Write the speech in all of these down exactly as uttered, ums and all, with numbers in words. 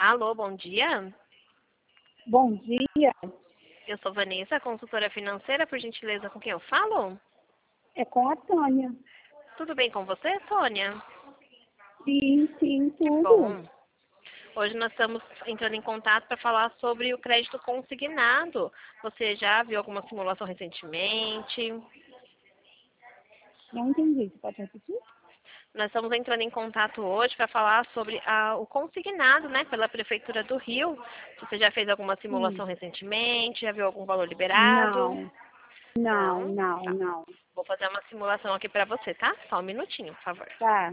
Alô, bom dia. Bom dia. Eu sou Vanessa, consultora financeira, por gentileza, com quem eu falo? É com a Tânia. Tudo bem com você, Sônia? Sim, sim, Que tudo. bom. Hoje nós estamos entrando em contato para falar sobre o crédito consignado. Você já viu alguma simulação recentemente? Não entendi. Você pode repetir? Nós estamos entrando em contato hoje para falar sobre ah, o consignado, né, pela Prefeitura do Rio. Você já fez alguma Sim. simulação recentemente? Já viu algum valor liberado? Não, não, Não? não, Tá. não. Vou fazer uma simulação aqui para você, tá? Só um minutinho, por favor. Tá.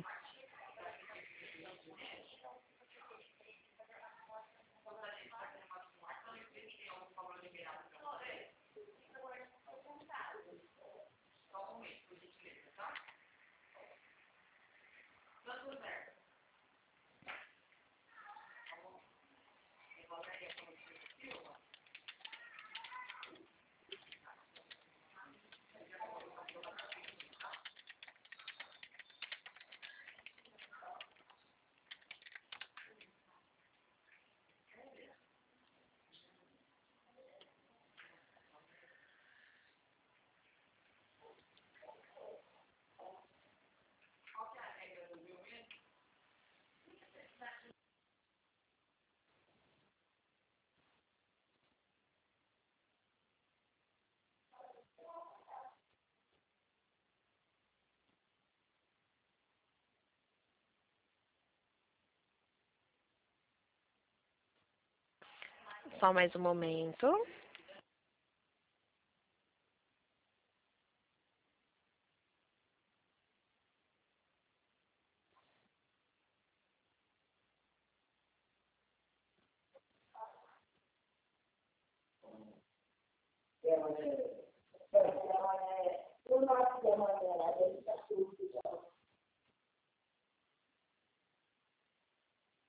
Só mais um momento.